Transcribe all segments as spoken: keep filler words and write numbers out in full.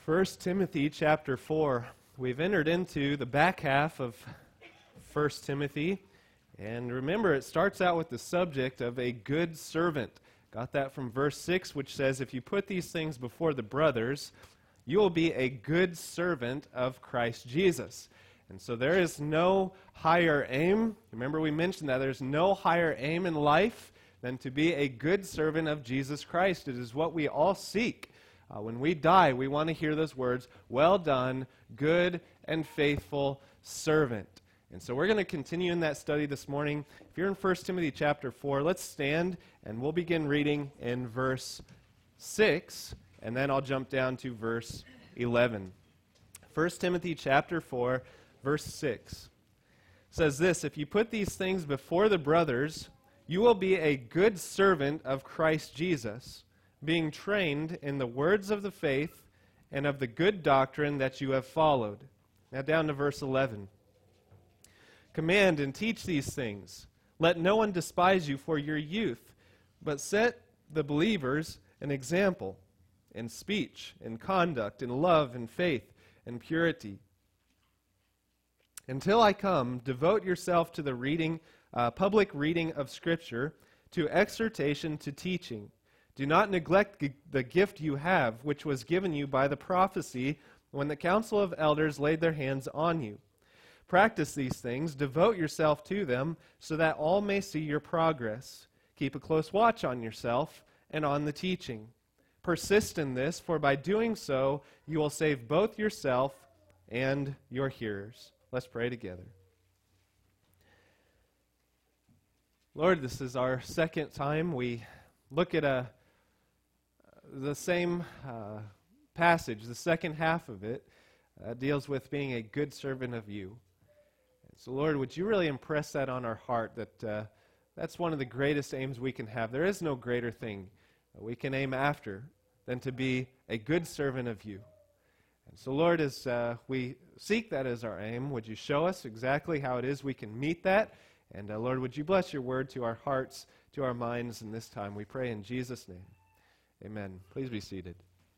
First Timothy chapter four. We've entered into the back half of First Timothy. And remember, it starts out with the subject of a good servant. Got that from verse six, which says, if you put these things before the brothers, you will be a good servant of Christ Jesus. And so there is no higher aim. Remember, we mentioned that there's no higher aim in life than to be a good servant of Jesus Christ. It is what we all seek. Uh, when we die, we want to hear those words, well done, good and faithful servant. And so we're going to continue in that study this morning. If you're in First Timothy chapter four, let's stand and we'll begin reading in verse six, and then I'll jump down to verse eleven. First Timothy chapter four, verse six says this, if you put these things before the brothers, you will be a good servant of Christ Jesus, being trained in the words of the faith and of the good doctrine that you have followed. Now down to verse eleven. Command and teach these things. Let no one despise you for your youth, but set the believers an example in speech, in conduct, in love, in faith, in purity. Until I come, devote yourself to the reading, uh, public reading of Scripture, to exhortation, to teaching. Do not neglect g- the gift you have, which was given you by the prophecy when the council of elders laid their hands on you. Practice these things, devote yourself to them, so that all may see your progress. Keep a close watch on yourself and on the teaching. Persist in this, for by doing so, you will save both yourself and your hearers. Let's pray together. Lord, this is our second time we look at a the same uh, passage. The second half of it uh, deals with being a good servant of you. So, Lord, would you really impress that on our heart, that uh, that's one of the greatest aims we can have. There is no greater thing we can aim after than to be a good servant of you. And so, Lord, as uh, we seek that as our aim, would you show us exactly how it is we can meet that? And, uh, Lord, would you bless your word to our hearts, to our minds in this time. We pray in Jesus' name. Amen. Please be seated.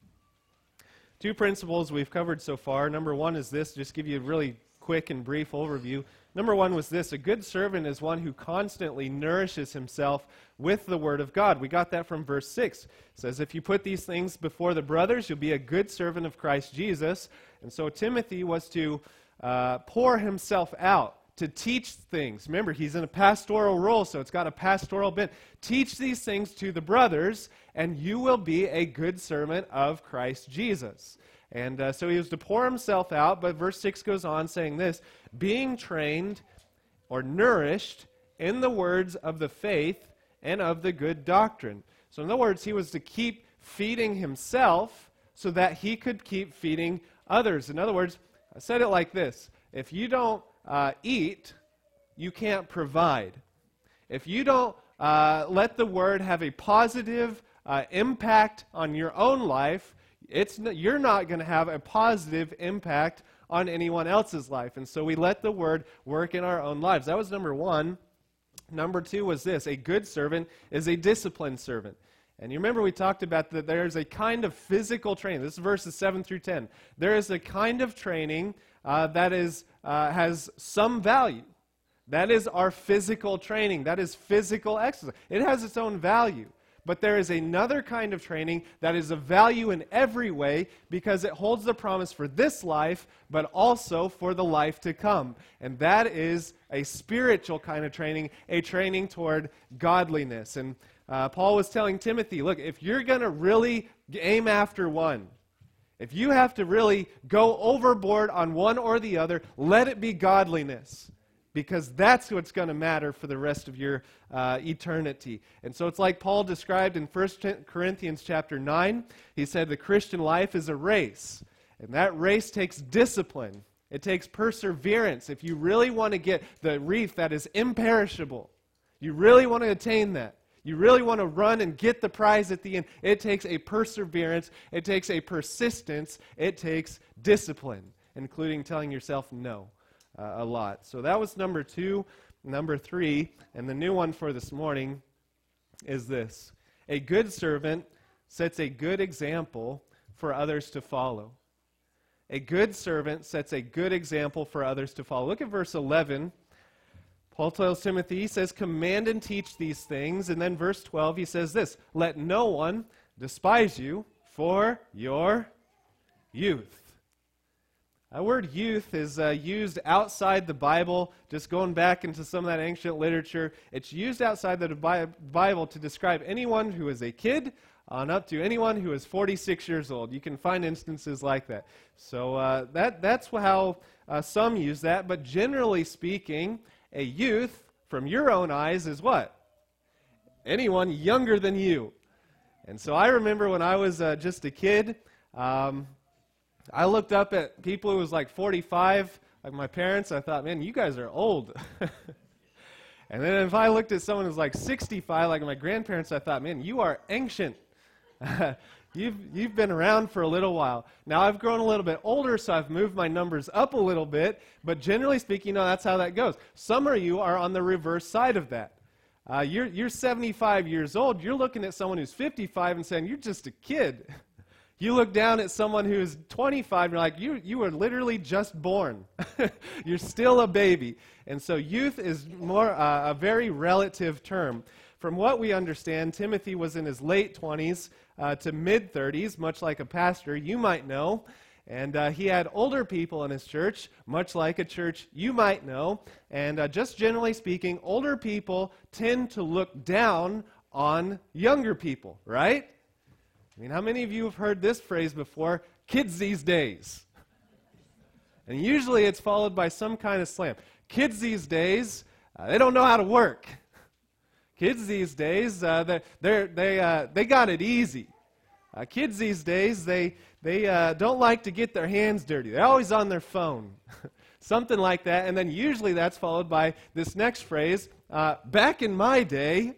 Two principles we've covered so far. Number one is this, just give you a really quick and brief overview. Number one was this, a good servant is one who constantly nourishes himself with the Word of God. We got that from verse six. It says, if you put these things before the brothers, you'll be a good servant of Christ Jesus. And so Timothy was to uh, pour himself out, to teach things. Remember, he's in a pastoral role, so it's got a pastoral bent. Teach these things to the brothers, and you will be a good servant of Christ Jesus. And uh, so he was to pour himself out, but verse six goes on saying this, being trained or nourished in the words of the faith and of the good doctrine. So in other words, he was to keep feeding himself so that he could keep feeding others. In other words, I said it like this, if you don't uh, eat, you can't provide. If you don't uh, let the word have a positive uh, impact on your own life, It's you're not going to have a positive impact on anyone else's life. And so we let the word work in our own lives. That was number one. Number two was this, a good servant is a disciplined servant. And you remember we talked about that there's a kind of physical training. This is verses seven through ten. There is a kind of training uh, that is uh, has some value. That is our physical training. That is physical exercise. It has its own value. But there is another kind of training that is of value in every way because it holds the promise for this life, but also for the life to come. And that is a spiritual kind of training, a training toward godliness. And uh, Paul was telling Timothy, look, if you're going to really aim after one, if you have to really go overboard on one or the other, let it be godliness. Because that's what's going to matter for the rest of your uh, eternity. And so it's like Paul described in First Corinthians chapter nine. He said the Christian life is a race. And that race takes discipline. It takes perseverance. If you really want to get the wreath that is imperishable, you really want to attain that, you really want to run and get the prize at the end, it takes a perseverance, it takes a persistence, it takes discipline, including telling yourself no. Uh, a lot. So that was number two. Number three, and the new one for this morning is this. A good servant sets a good example for others to follow. A good servant sets a good example for others to follow. Look at verse eleven. Paul tells Timothy, he says, command and teach these things. And then verse twelve, he says this, let no one despise you for your youth. That word youth is uh, used outside the Bible, just going back into some of that ancient literature. It's used outside the Bi- Bible to describe anyone who is a kid on up to anyone who is forty-six years old. You can find instances like that. So uh, that that's how uh, some use that. But generally speaking, a youth, from your own eyes, is what? Anyone younger than you. And so I remember when I was uh, just a kid, um, I looked up at people who was like forty-five, like my parents. I thought, man, you guys are old. And then if I looked at someone who's like sixty-five, like my grandparents, I thought, man, you are ancient. you've you've been around for a little while. Now I've grown a little bit older, so I've moved my numbers up a little bit. But generally speaking, you know, that's how that goes. Some of you are on the reverse side of that. Uh, you're you're seventy-five years old. You're looking at someone who's fifty-five and saying, you're just a kid. You look down at someone who's twenty-five, and you're like, you you were literally just born. You're still a baby. And so youth is more uh, a very relative term. From what we understand, Timothy was in his late twenties uh, to mid-thirties, much like a pastor you might know. And uh, he had older people in his church, much like a church you might know. And uh, just generally speaking, older people tend to look down on younger people, right? I mean, how many of you have heard this phrase before? Kids these days. And usually it's followed by some kind of slam. Kids these days, uh, they don't know how to work. Kids these days, uh, they're, they're, they uh, they got it easy. Uh, kids these days, they they uh, don't like to get their hands dirty. They're always on their phone. Something like that. And then usually that's followed by this next phrase, uh, back in my day.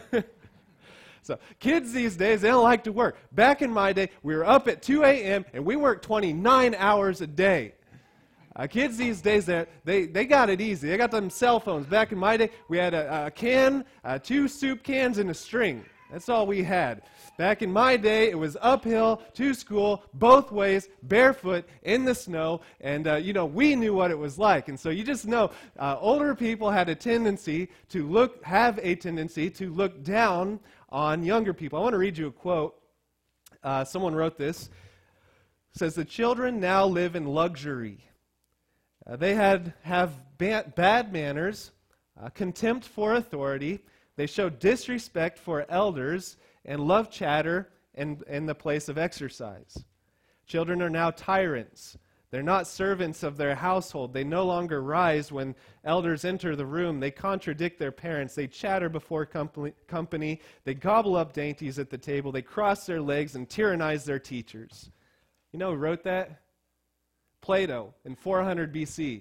So kids these days, they don't like to work. Back in my day, we were up at two a.m. and we worked twenty-nine hours a day. Uh, kids these days, they they got it easy. They got them cell phones. Back in my day, we had a, a can, uh, two soup cans, and a string. That's all we had. Back in my day, it was uphill to school, both ways, barefoot, in the snow, and, uh, you know, we knew what it was like. And so you just know, uh, older people had a tendency to look, have a tendency to look down on younger people. I want to read you a quote. Uh, someone wrote this. It says, the children now live in luxury. Uh, they had have ba- bad manners, uh, contempt for authority. They show disrespect for elders and love chatter in, in the place of exercise. Children are now tyrants. They're not servants of their household. They no longer rise when elders enter the room. They contradict their parents. They chatter before company. company. They gobble up dainties at the table. They cross their legs and tyrannize their teachers. You know who wrote that? Plato in four hundred B C.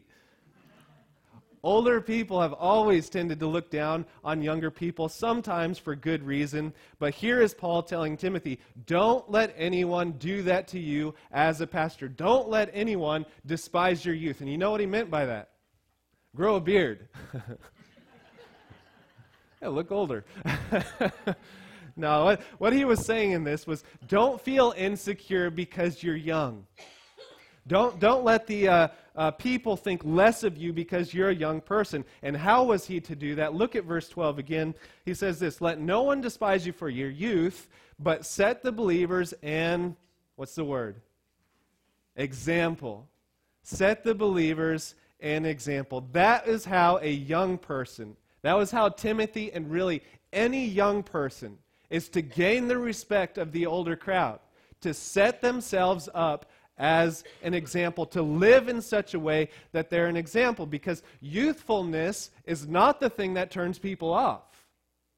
Older people have always tended to look down on younger people, sometimes for good reason. But here is Paul telling Timothy, don't let anyone do that to you as a pastor. Don't let anyone despise your youth. And you know what he meant by that? Grow a beard. Yeah, look older. No, what, what he was saying in this was, don't feel insecure because you're young. Don't, don't let the uh, uh, people think less of you because you're a young person. And how was he to do that? Look at verse twelve again. He says this, let no one despise you for your youth, but set the believers in, what's the word? Example. Set the believers in example. That is how a young person, that was how Timothy and really any young person is to gain the respect of the older crowd, to set themselves up as an example, to live in such a way that they're an example, because youthfulness is not the thing that turns people off.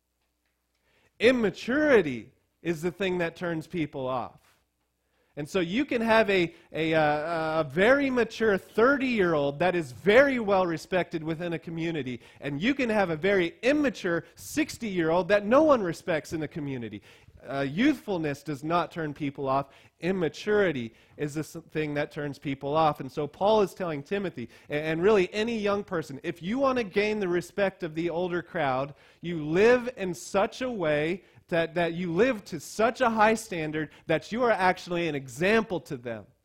Immaturity is the thing that turns people off. And so you can have a, a, a, a very mature thirty-year-old that is very well respected within a community, and you can have a very immature sixty-year-old that no one respects in the community. Uh, youthfulness does not turn people off. Immaturity is the thing that turns people off. And so Paul is telling Timothy, and, and really any young person, if you want to gain the respect of the older crowd, you live in such a way that, that you live to such a high standard that you are actually an example to them.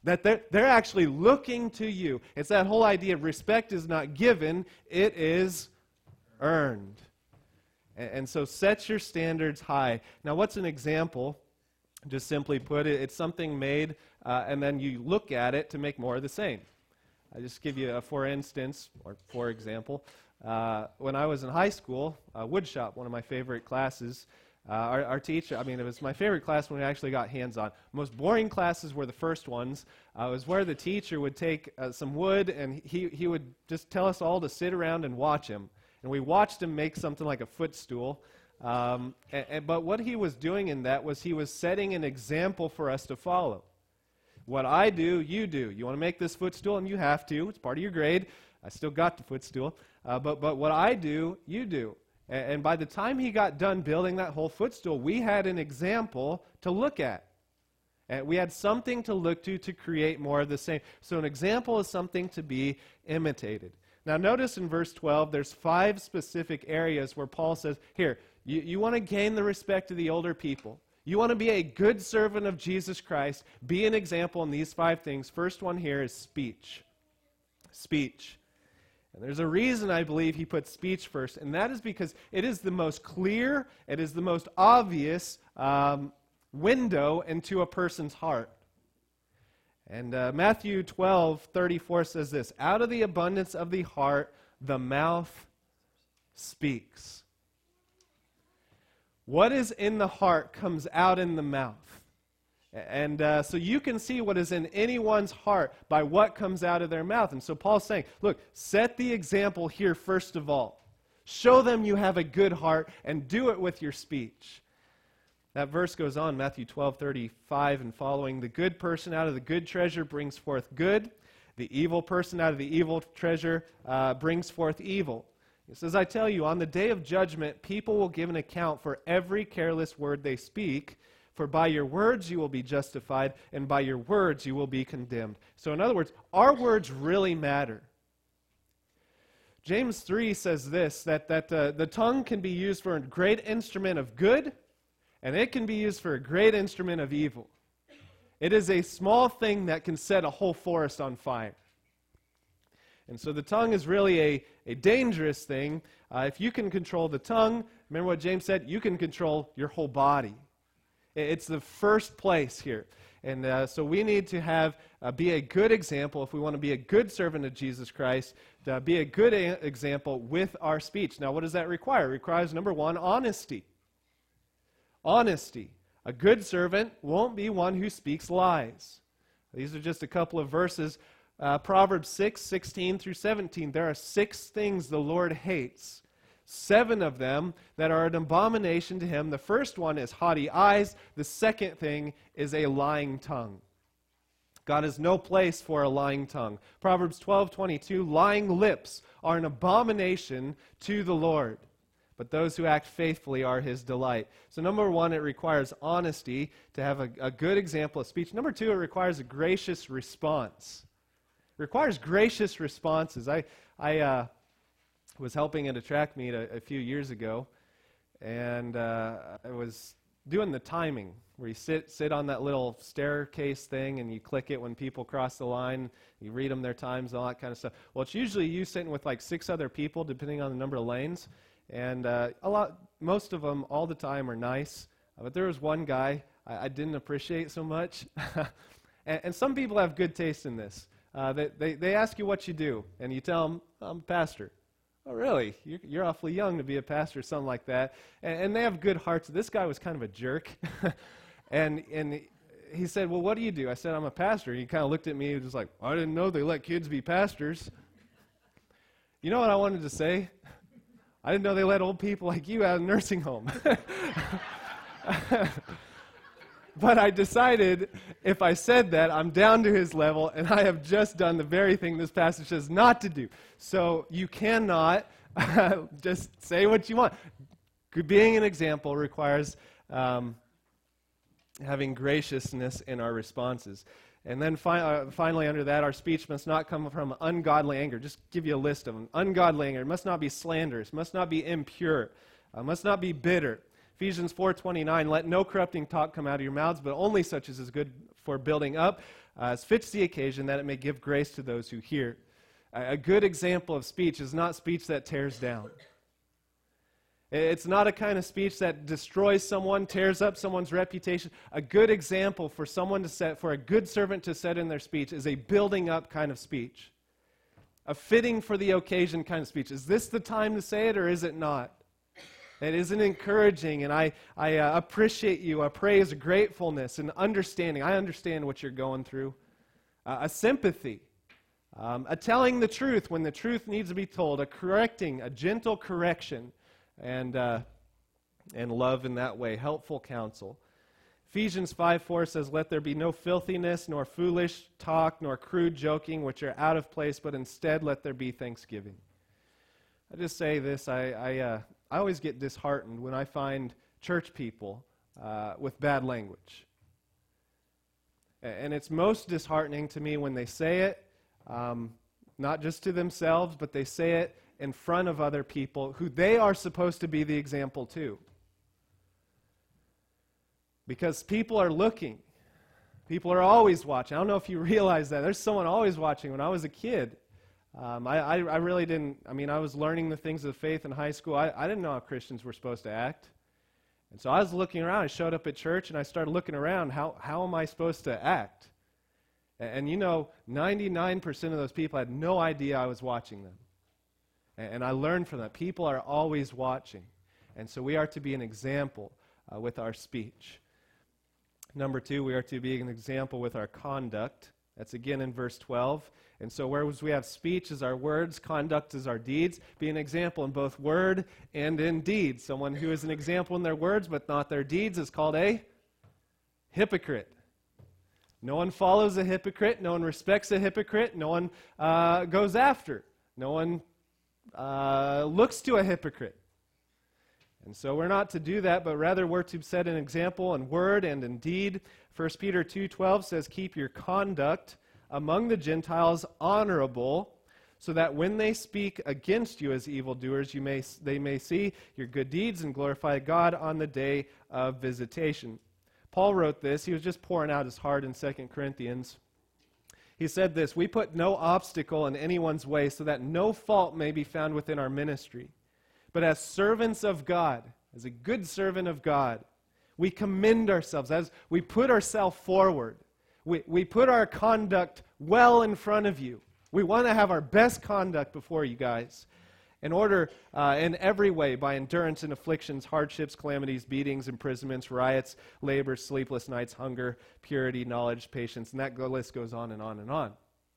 That they're, they're actually looking to you. It's that whole idea of respect is not given, it is earned. And, and so set your standards high. Now, what's an example? Just simply put it, it's something made, uh, and then you look at it to make more of the same. I just give you a for instance, or for example. Uh, when I was in high school, uh, woodshop, one of my favorite classes, uh, our, our teacher, I mean, it was my favorite class when we actually got hands-on. Most boring classes were the first ones. Uh, it was where the teacher would take uh, some wood, and he, he would just tell us all to sit around and watch him. And we watched him make something like a footstool. Um, and, and, but what he was doing in that was he was setting an example for us to follow. What I do, you do. You want to make this footstool, and you have to. It's part of your grade. I still got the footstool. Uh, but, but what I do, you do. And, and by the time he got done building that whole footstool, we had an example to look at. And we had something to look to to create more of the same. So an example is something to be imitated. Now notice in verse twelve, there's five specific areas where Paul says, here, you, you want to gain the respect of the older people. You want to be a good servant of Jesus Christ. Be an example in these five things. First one here is speech. Speech. And there's a reason I believe he puts speech first, and that is because it is the most clear, it is the most obvious um, window into a person's heart. And uh, Matthew twelve thirty-four says this, out of the abundance of the heart, the mouth speaks. What is in the heart comes out in the mouth. And uh, so you can see what is in anyone's heart by what comes out of their mouth. And so Paul's saying, look, set the example here first of all. Show them you have a good heart and do it with your speech. That verse goes on, Matthew twelve thirty-five and following, the good person out of the good treasure brings forth good. The evil person out of the evil treasure uh, brings forth evil. It says, I tell you, on the day of judgment, people will give an account for every careless word they speak. For by your words you will be justified, and by your words you will be condemned. So in other words, our words really matter. James three says this, that, that uh, the tongue can be used for a great instrument of good, and it can be used for a great instrument of evil. It is a small thing that can set a whole forest on fire. And so the tongue is really a, a dangerous thing. Uh, if you can control the tongue, remember what James said, you can control your whole body. It's the first place here. And uh, so we need to have, uh, be a good example if we want to be a good servant of Jesus Christ, to be a good a- example with our speech. Now, what does that require? It requires, number one, honesty. Honesty. A good servant won't be one who speaks lies. These are just a couple of verses. Uh, Proverbs six, sixteen through seventeen. There are six things the Lord hates. Seven of them that are an abomination to him. The first one is haughty eyes. The second thing is a lying tongue. God has no place for a lying tongue. Proverbs twelve twenty-two, lying lips are an abomination to the Lord, but those who act faithfully are his delight. So number one, it requires honesty to have a, a good example of speech. Number two, it requires a gracious response. It requires gracious responses. I, I, uh, was helping at a track meet a, a few years ago, and uh, I was doing the timing, where you sit sit on that little staircase thing, and you click it when people cross the line, you read them their times, all that kind of stuff. Well, it's usually you sitting with like six other people, depending on the number of lanes, and uh, a lot, most of them all the time are nice, uh, but there was one guy I, I didn't appreciate so much, and, and some people have good taste in this. Uh, they, they, they ask you what you do, and you tell them, I'm a pastor. Oh, really? You're, you're awfully young to be a pastor or something like that. And, and they have good hearts. This guy was kind of a jerk. and and he said, well, what do you do? I said, I'm a pastor. He kind of looked at me and was like, I didn't know they let kids be pastors. You know what I wanted to say? I didn't know they let old people like you out of a nursing home. But I decided if I said that, I'm down to his level, and I have just done the very thing this passage says not to do. So you cannot uh, just say what you want. Being an example requires um, having graciousness in our responses. And then fi- uh, finally under that, our speech must not come from ungodly anger. Just give you a list of them. Ungodly anger. It must not be slanderous. Must not be impure. Uh, must not be bitter. Ephesians four twenty-nine, let no corrupting talk come out of your mouths, but only such as is good for building up, uh, as fits the occasion, that it may give grace to those who hear. A, a good example of speech is not speech that tears down. It's not a kind of speech that destroys someone, tears up someone's reputation. A good example for someone to set, for a good servant to set in their speech is a building up kind of speech. A fitting for the occasion kind of speech. Is this the time to say it or is it not? It is an encouraging, and I, I uh, appreciate you. I praise gratefulness and understanding. I understand what you're going through. Uh, a sympathy. Um, a telling the truth when the truth needs to be told. A correcting, a gentle correction. And uh, and love in that way, helpful counsel. Ephesians five four says, "Let there be no filthiness, nor foolish talk, nor crude joking, which are out of place, but instead let there be thanksgiving." I just say this, I I, uh, I always get disheartened when I find church people uh, with bad language. And it's most disheartening to me when they say it, um, not just to themselves, but they say it in front of other people who they are supposed to be the example to. Because people are looking. People are always watching. I don't know if you realize that. There's someone always watching. When I was a kid, um, I, I, I really didn't, I mean, I was learning the things of faith in high school. I, I didn't know how Christians were supposed to act. And so I was looking around. I showed up at church and I started looking around. How, how am I supposed to act? And, and you know, ninety-nine percent of those people had no idea I was watching them. And I learned from that. People are always watching. And so we are to be an example uh, with our speech. Number two, we are to be an example with our conduct. That's again in verse twelve. And so whereas we have speech as our words, conduct as our deeds, be an example in both word and in deed. Someone who is an example in their words but not their deeds is called a hypocrite. No one follows a hypocrite. No one respects a hypocrite. No one uh, goes after. No one Uh, looks to a hypocrite. And so we're not to do that, but rather we're to set an example in word and in deed. First Peter two twelve says, "Keep your conduct among the Gentiles honorable, so that when they speak against you as evildoers, you may they may see your good deeds and glorify God on the day of visitation." Paul wrote this. He was just pouring out his heart in Second Corinthians. He said this, "We put no obstacle in anyone's way so that no fault may be found within our ministry. But as servants of God, as a good servant of God, we commend ourselves, as we put ourselves forward. We, we put our conduct well in front of you. We want to have our best conduct before you guys. In order, uh, in every way, by endurance and afflictions, hardships, calamities, beatings, imprisonments, riots, labor, sleepless nights, hunger, purity, knowledge, patience," and that list goes on and on and on.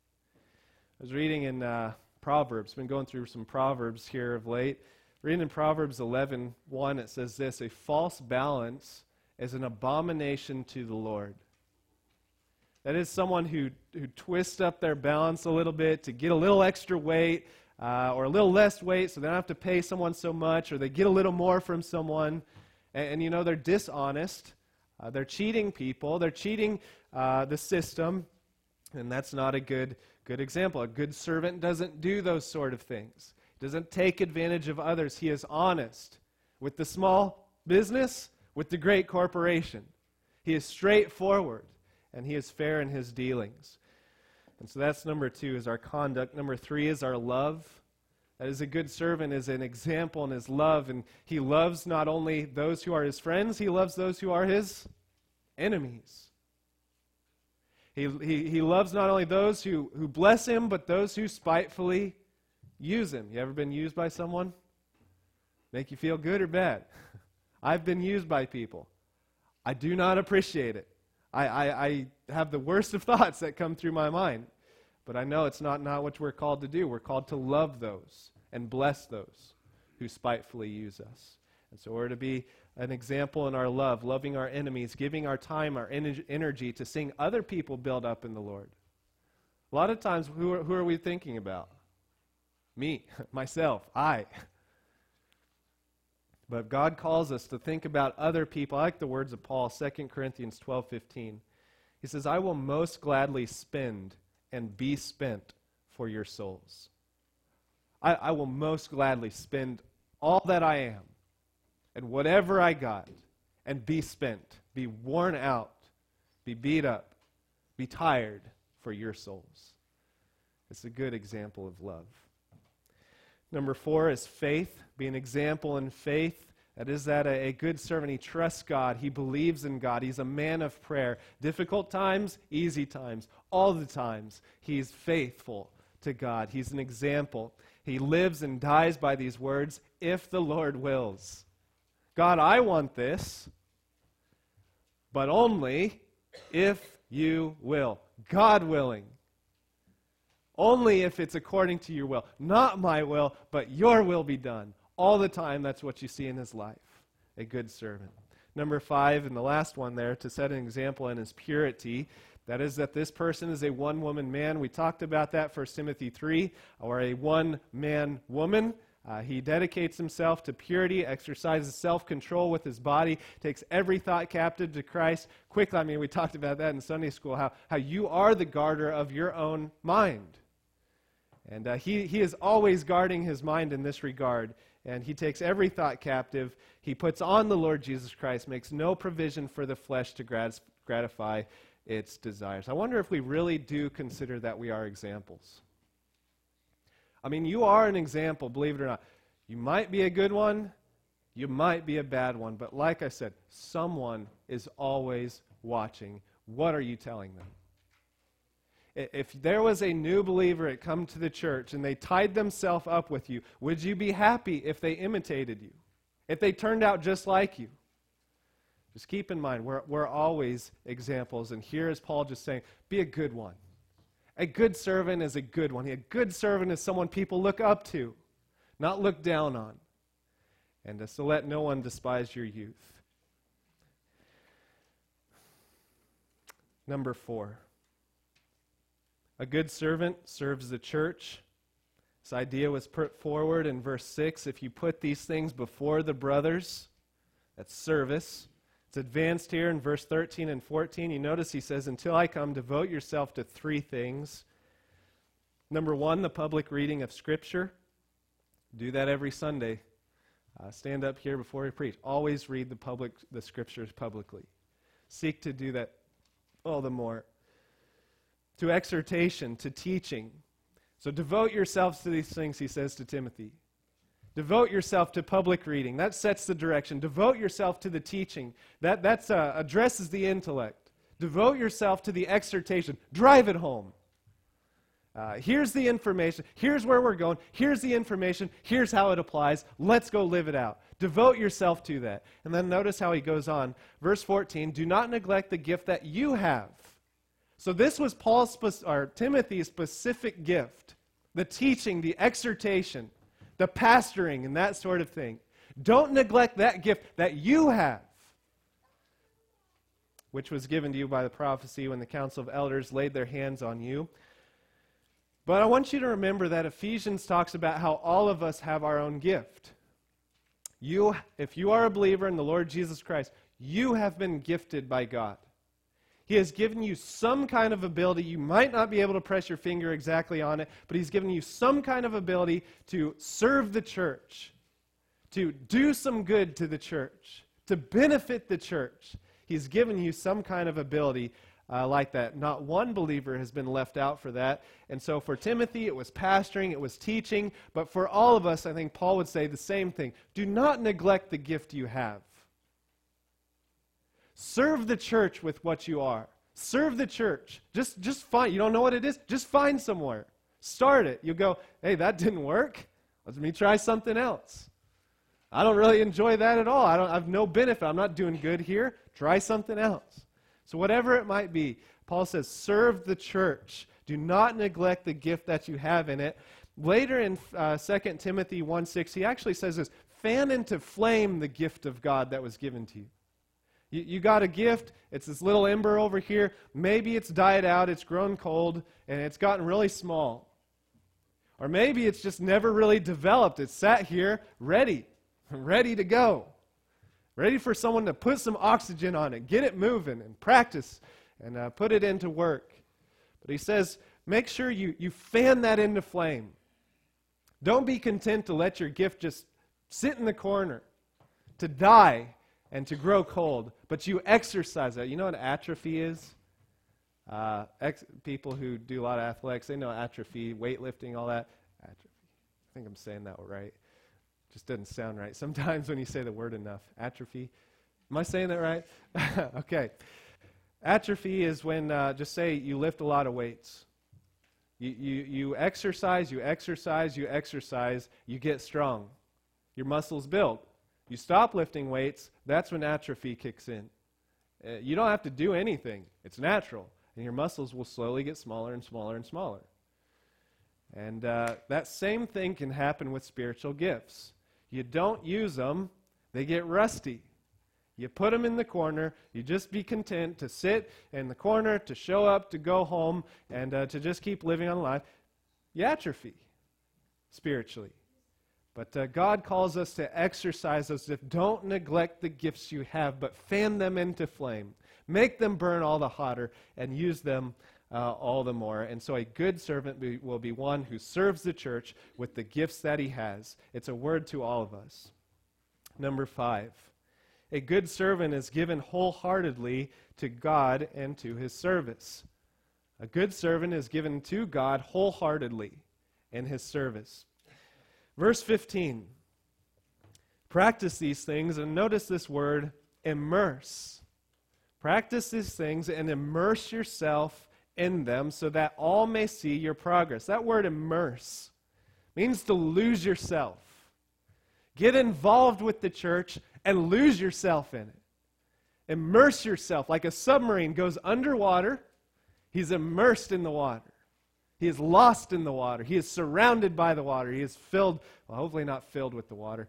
I was reading in uh, Proverbs, been going through some Proverbs here of late. Reading in Proverbs eleven one, it says this, "A false balance is an abomination to the Lord." That is someone who, who twists up their balance a little bit to get a little extra weight, Uh, or a little less weight so they don't have to pay someone so much, or they get a little more from someone. And, and you know, they're dishonest. Uh, they're cheating people. They're cheating uh, the system. And that's not a good, good example. A good servant doesn't do those sort of things. He doesn't take advantage of others. He is honest with the small business, with the great corporation. He is straightforward, and he is fair in his dealings. And so that's number two, is our conduct. Number three is our love. That is, a good servant is an example in his love, and he loves not only those who are his friends, he loves those who are his enemies. He, he, he loves not only those who, who bless him, but those who spitefully use him. You ever been used by someone? Make you feel good or bad? I've been used by people. I do not appreciate it. I, I, I have the worst of thoughts that come through my mind. But I know it's not, not what we're called to do. We're called to love those and bless those who spitefully use us. And so we're to be an example in our love, loving our enemies, giving our time, our en- energy to seeing other people build up in the Lord. A lot of times, who are, who are we thinking about? Me, myself, I. But God calls us to think about other people. I like the words of Paul, Second Corinthians twelve fifteen. He says, "I will most gladly spend and be spent for your souls." I, I will most gladly spend all that I am and whatever I got and be spent, be worn out, be beat up be tired for your souls. It's a good example of love. Number four is faith. Be an example in faith. That is that a, a good servant, he trusts God. He believes in God. He's a man of prayer. Difficult times, easy times, all the times. He's faithful to God. He's an example. He lives and dies by these words, if the Lord wills. God, I want this, but only if you will. God willing. Only if it's according to your will. Not my will, but your will be done. All the time, that's what you see in his life. A good servant. Number five, and the last one there, to set an example in his purity. That is that this person is a one-woman man. We talked about that, First Timothy three, or a one-man woman. Uh, he dedicates himself to purity, exercises self-control with his body, takes every thought captive to Christ. Quickly, I mean, we talked about that in Sunday school, how, how you are the guarder of your own mind. And uh, he, he is always guarding his mind in this regard. And he takes every thought captive. He puts on the Lord Jesus Christ, makes no provision for the flesh to grat- gratify its desires. I wonder if we really do consider that we are examples. I mean, you are an example, believe it or not. You might be a good one, you might be a bad one, but like I said, someone is always watching. What are you telling them? If there was a new believer that come to the church and they tied themselves up with you, would you be happy if they imitated you? If they turned out just like you? Just keep in mind, we're, we're always examples. And here is Paul just saying, be a good one. A good servant is a good one. A good servant is someone people look up to, not look down on. And uh, so let no one despise your youth. Number four. A good servant serves the church. This idea was put forward in verse six. If you put these things before the brothers, that's service. It's advanced here in verse thirteen and fourteen. You notice he says, until I come, devote yourself to three things. Number one, the public reading of Scripture. Do that every Sunday. Uh, stand up here before you preach. Always read the public, the Scriptures publicly. Seek to do that all the more. To exhortation, to teaching. So devote yourselves to these things, he says to Timothy. Devote yourself to public reading. That sets the direction. Devote yourself to the teaching. That that's, uh, addresses the intellect. Devote yourself to the exhortation. Drive it home. Uh, here's the information. Here's where we're going. Here's the information. Here's how it applies. Let's go live it out. Devote yourself to that. And then notice how he goes on. Verse fourteen, do not neglect the gift that you have. So this was Paul's or Timothy's specific gift, the teaching, the exhortation, the pastoring, and that sort of thing. Don't neglect that gift that you have, which was given to you by the prophecy when the council of elders laid their hands on you. But I want you to remember that Ephesians talks about how all of us have our own gift. You, if you are a believer in the Lord Jesus Christ, you have been gifted by God. He has given you some kind of ability. You might not be able to press your finger exactly on it, but he's given you some kind of ability to serve the church, to do some good to the church, to benefit the church. He's given you some kind of ability uh, like that. Not one believer has been left out for that. And so for Timothy, it was pastoring, it was teaching. But for all of us, I think Paul would say the same thing. Do not neglect the gift you have. Serve the church with what you are. Serve the church. Just, just find, you don't know what it is? Just find somewhere. Start it. You'll go, hey, that didn't work. Let me try something else. I don't really enjoy that at all. I don't I have no benefit. I'm not doing good here. Try something else. So whatever it might be, Paul says, serve the church. Do not neglect the gift that you have in it. Later in uh, Second Timothy one six, he actually says this, fan into flame the gift of God that was given to you. You, you got a gift, it's this little ember over here. Maybe it's died out, it's grown cold, and it's gotten really small. Or maybe it's just never really developed. It's sat here ready, ready to go. Ready for someone to put some oxygen on it, get it moving, and practice, and uh, put it into work. But he says, make sure you, you fan that into flame. Don't be content to let your gift just sit in the corner, to die and to grow cold, but you exercise that. You know what atrophy is? Uh, ex- people who do a lot of athletics, they know atrophy, weightlifting, all that. Atrophy. I think I'm saying that right. Just doesn't sound right. Sometimes when you say the word enough, atrophy. Am I saying that right? Okay. Atrophy is when, uh, just say you lift a lot of weights. You, you, you exercise, you exercise, you exercise, you get strong. Your muscles build. You stop lifting weights, that's when atrophy kicks in. Uh, you don't have to do anything. It's natural. And your muscles will slowly get smaller and smaller and smaller. And uh, that same thing can happen with spiritual gifts. You don't use them, they get rusty. You put them in the corner, you just be content to sit in the corner, to show up, to go home, and uh, to just keep living on life. You atrophy spiritually. But uh, God calls us to exercise those gifts. Don't neglect the gifts you have, but fan them into flame. Make them burn all the hotter and use them uh, all the more. And so a good servant be, will be one who serves the church with the gifts that he has. It's a word to all of us. Number five, a good servant is given wholeheartedly to God and to his service. A good servant is given to God wholeheartedly in his service. Verse fifteen, practice these things, and notice this word, immerse. Practice these things and immerse yourself in them so that all may see your progress. That word immerse means to lose yourself. Get involved with the church and lose yourself in it. Immerse yourself like a submarine goes underwater. He's immersed in the water. He is lost in the water. He is surrounded by the water. He is filled, well, hopefully not filled with the water.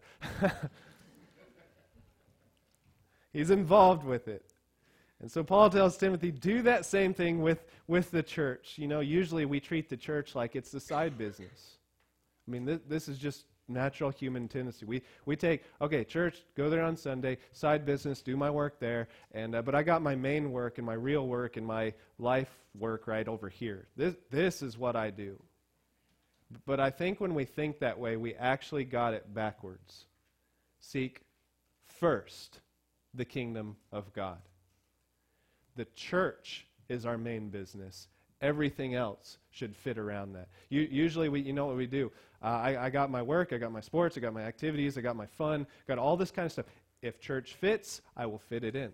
He's involved with it. And so Paul tells Timothy, do that same thing with, with the church. You know, usually we treat the church like it's the side business. I mean, this, this is just natural human tendency. We we take, okay, church, go there on Sunday, side business, do my work there, and uh, but I got my main work and my real work and my life work right over here. This this is what I do. But I think when we think that way, we actually got it backwards. Seek first the kingdom of God. The church is our main business. Everything else should fit around that. You, usually, we, you know what we do. Uh, I, I got my work, I got my sports, I got my activities, I got my fun, got all this kind of stuff. If church fits, I will fit it in.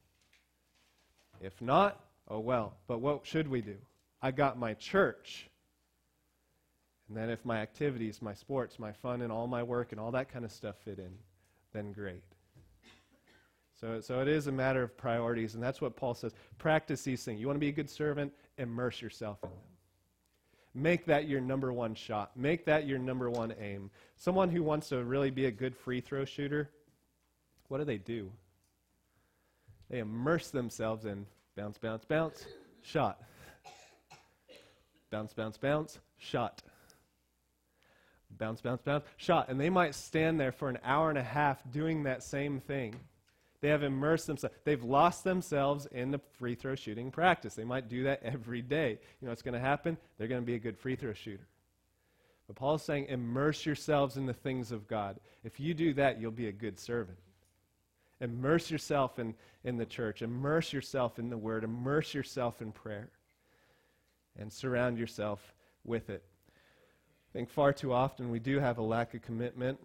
If not, oh well. But what should we do? I got my church. And then if my activities, my sports, my fun, and all my work and all that kind of stuff fit in, then great. So, so it is a matter of priorities, and that's what Paul says. Practice these things. You want to be a good servant? Immerse yourself in them. Make that your number one shot. Make that your number one aim. Someone who wants to really be a good free throw shooter, what do they do? They immerse themselves in bounce, bounce, bounce, shot. Bounce, bounce, bounce, shot. Bounce, bounce, bounce, shot. And they might stand there for an hour and a half doing that same thing. They have immersed themselves. They've lost themselves in the free throw shooting practice. They might do that every day. You know what's going to happen? They're going to be a good free throw shooter. But Paul is saying, immerse yourselves in the things of God. If you do that, you'll be a good servant. Immerse yourself in, in the church. Immerse yourself in the Word. Immerse yourself in prayer. And surround yourself with it. I think far too often we do have a lack of commitment.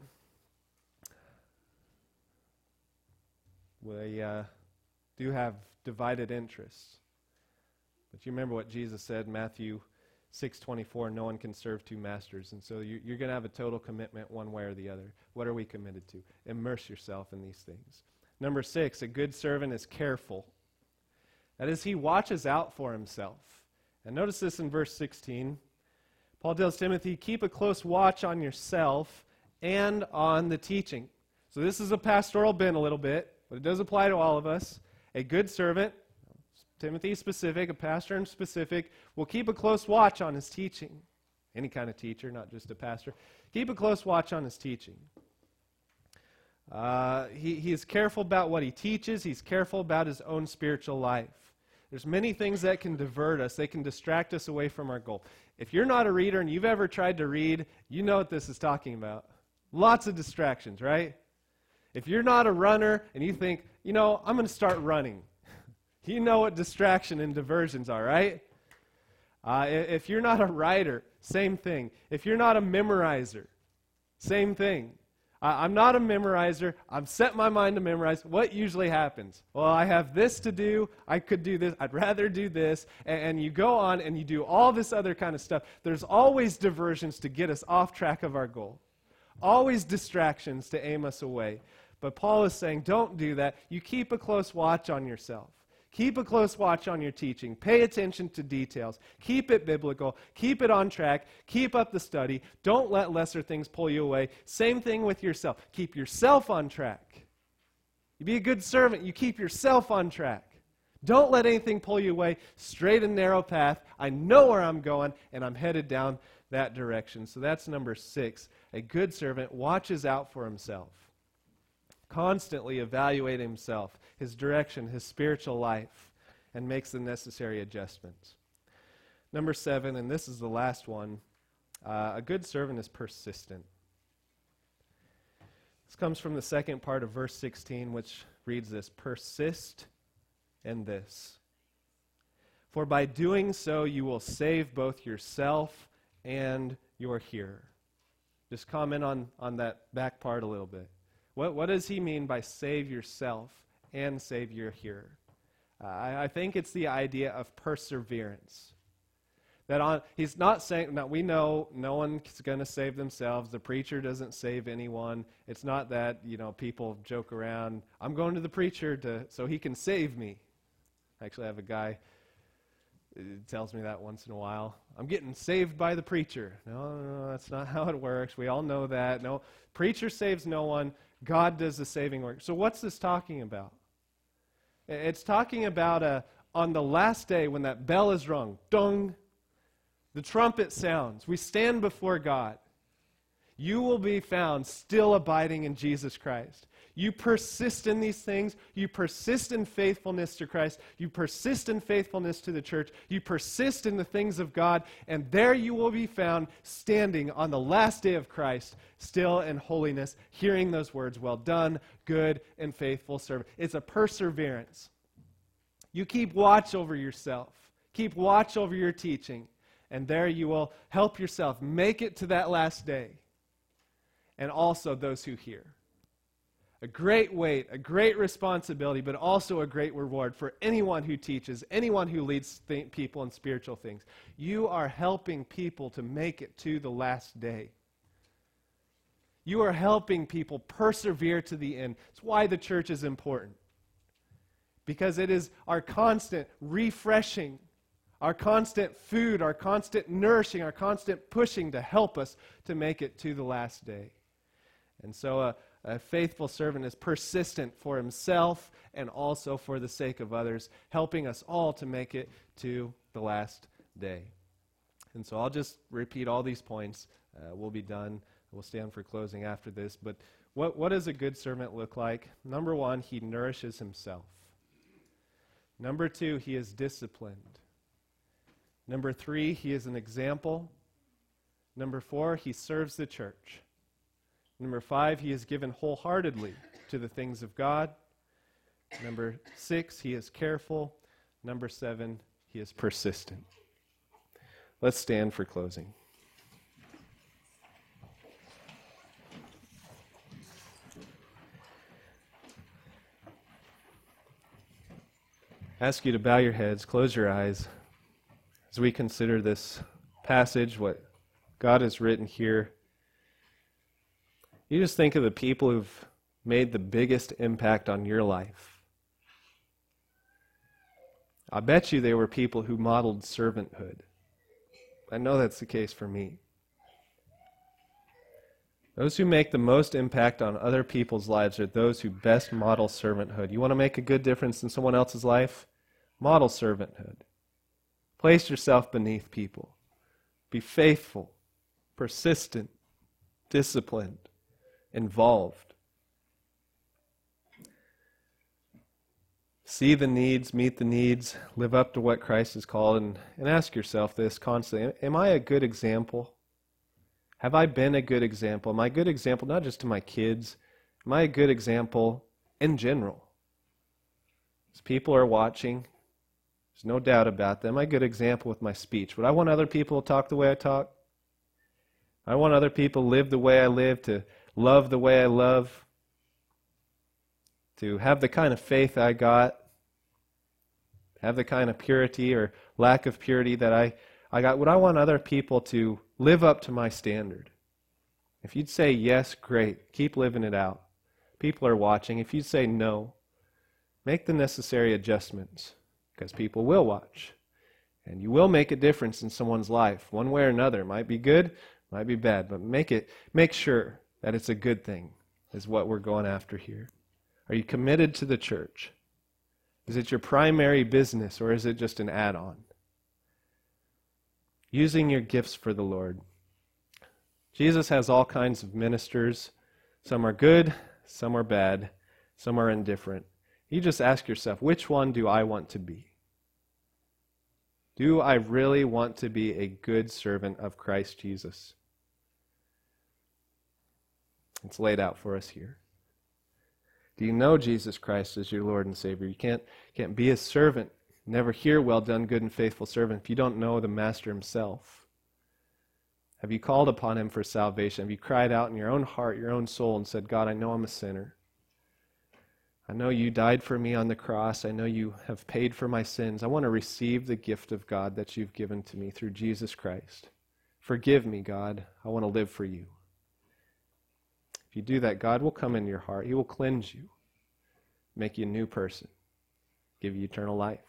We uh, do have divided interests. But you remember what Jesus said in Matthew six twenty-four, no one can serve two masters. And so you, you're going to have a total commitment one way or the other. What are we committed to? Immerse yourself in these things. Number six, a good servant is careful. That is, he watches out for himself. And notice this in verse sixteen. Paul tells Timothy, keep a close watch on yourself and on the teaching. So this is a pastoral bent a little bit, but it does apply to all of us. A good servant, Timothy specific, a pastor in specific, will keep a close watch on his teaching. Any kind of teacher, not just a pastor. Keep a close watch on his teaching. Uh, he, he is careful about what he teaches. He's careful about his own spiritual life. There's many things that can divert us. They can distract us away from our goal. If you're not a reader and you've ever tried to read, you know what this is talking about. Lots of distractions, right? If you're not a runner and you think, you know, I'm going to start running. You know what distraction and diversions are, right? Uh, if you're not a writer, same thing. If you're not a memorizer, same thing. I, I'm not a memorizer. I've set my mind to memorize. What usually happens? Well, I have this to do. I could do this. I'd rather do this. And, and you go on and you do all this other kind of stuff. There's always diversions to get us off track of our goal. Always distractions to aim us away. But Paul is saying, don't do that. You keep a close watch on yourself. Keep a close watch on your teaching. Pay attention to details. Keep it biblical. Keep it on track. Keep up the study. Don't let lesser things pull you away. Same thing with yourself. Keep yourself on track. You be a good servant. You keep yourself on track. Don't let anything pull you away. Straight and narrow path. I know where I'm going, and I'm headed down that direction. So that's number six. A good servant watches out for himself. Constantly evaluate himself, his direction, his spiritual life, and makes the necessary adjustments. Number seven, and this is the last one, uh, a good servant is persistent. This comes from the second part of verse sixteen, which reads this: persist in this, for by doing so you will save both yourself and your hearer. Just comment on, on that back part a little bit. What, what does he mean by save yourself and save your hearer? Uh, I, I think it's the idea of perseverance. That on, he's not saying, now we know no one's going to save themselves. The preacher doesn't save anyone. It's not that, you know, people joke around, I'm going to the preacher to so he can save me. I actually have a guy who tells me that once in a while. I'm getting saved by the preacher. No, no, no, that's not how it works. We all know that. No, preacher saves no one. God does the saving work. So what's this talking about? It's talking about a, on the last day when that bell is rung, dong, the trumpet sounds, we stand before God. You will be found still abiding in Jesus Christ. You persist in these things. You persist in faithfulness to Christ. You persist in faithfulness to the church. You persist in the things of God. And there you will be found standing on the last day of Christ, still in holiness, hearing those words, well done, good and faithful servant. It's a perseverance. You keep watch over yourself. Keep watch over your teaching. And there you will help yourself make it to that last day. And also those who hear. A great weight, a great responsibility, but also a great reward for anyone who teaches, anyone who leads th- people in spiritual things. You are helping people to make it to the last day. You are helping people persevere to the end. It's why the church is important. Because it is our constant refreshing, our constant food, our constant nourishing, our constant pushing to help us to make it to the last day. And so a, a faithful servant is persistent for himself and also for the sake of others, helping us all to make it to the last day. And so I'll just repeat all these points. Uh, we'll be done. We'll stand for closing after this. But what, what does a good servant look like? Number one, he nourishes himself. Number two, he is disciplined. Number three, he is an example. Number four, he serves the church. Number five, he is given wholeheartedly to the things of God. Number six, he is careful. Number seven, he is persistent. Let's stand for closing. I ask you to bow your heads, close your eyes, as we consider this passage, what God has written here. You just think of the people who've made the biggest impact on your life. I bet you they were people who modeled servanthood. I know that's the case for me. Those who make the most impact on other people's lives are those who best model servanthood. You want to make a good difference in someone else's life? Model servanthood. Place yourself beneath people. Be faithful, persistent, disciplined, involved. See the needs, meet the needs, live up to what Christ has called, and, and ask yourself this constantly. Am I a good example? Have I been a good example? Am I a good example not just to my kids? Am I a good example in general? People are watching. There's no doubt about that. I'm a good example with my speech. Would I want other people to talk the way I talk? I want other people to live the way I live, to love the way I love, to have the kind of faith I got, have the kind of purity or lack of purity that I, I got. Would I want other people to live up to my standard? If you'd say yes, great. Keep living it out. People are watching. If you'd say no, make the necessary adjustments, because people will watch. And you will make a difference in someone's life, one way or another. It might be good, might be bad, but make it, make sure that it's a good thing, is what we're going after here. Are you committed to the church? Is it your primary business, or is it just an add-on? Using your gifts for the Lord. Jesus has all kinds of ministers. Some are good, some are bad, some are indifferent. You just ask yourself, which one do I want to be? Do I really want to be a good servant of Christ Jesus? It's laid out for us here. Do you know Jesus Christ as your Lord and Savior? You can't, can't be a servant, never hear, well done, good and faithful servant, if you don't know the Master himself. Have you called upon him for salvation? Have you cried out in your own heart, your own soul, and said, God, I know I'm a sinner. I know you died for me on the cross. I know you have paid for my sins. I want to receive the gift of God that you've given to me through Jesus Christ. Forgive me, God. I want to live for you. If you do that, God will come into your heart. He will cleanse you, make you a new person, give you eternal life.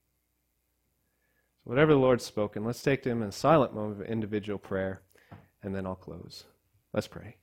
So whatever the Lord's spoken, let's take to him in a silent moment of individual prayer, and then I'll close. Let's pray.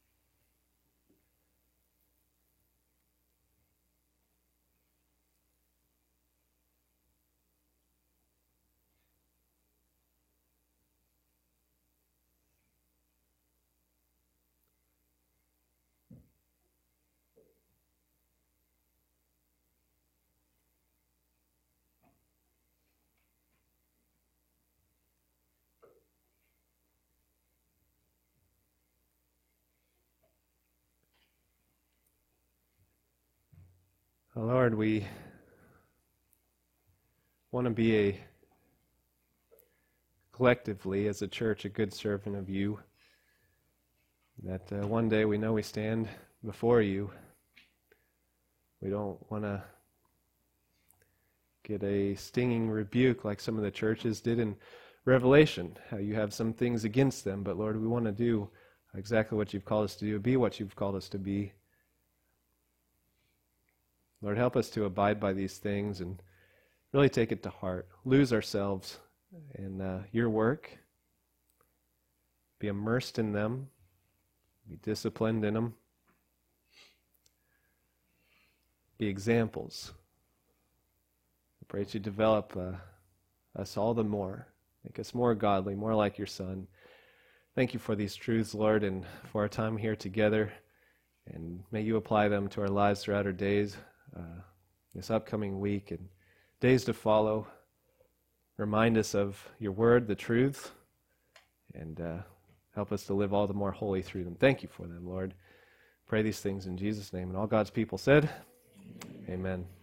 Oh, Lord, we want to be a collectively as a church a good servant of you, that uh, one day we know we stand before you. We don't want to get a stinging rebuke like some of the churches did in Revelation, how you have some things against them, but Lord, we want to do exactly what you've called us to do, be what you've called us to be. Lord, help us to abide by these things and really take it to heart. Lose ourselves in uh, your work. Be immersed in them. Be disciplined in them. Be examples. I pray that you develop uh, us all the more. Make us more godly, more like your Son. Thank you for these truths, Lord, and for our time here together. And may you apply them to our lives throughout our days. Uh, this upcoming week and days to follow. Remind us of your word, the truth, and uh, help us to live all the more holy through them. Thank you for them, Lord. Pray these things in Jesus' name. And all God's people said, amen. Amen.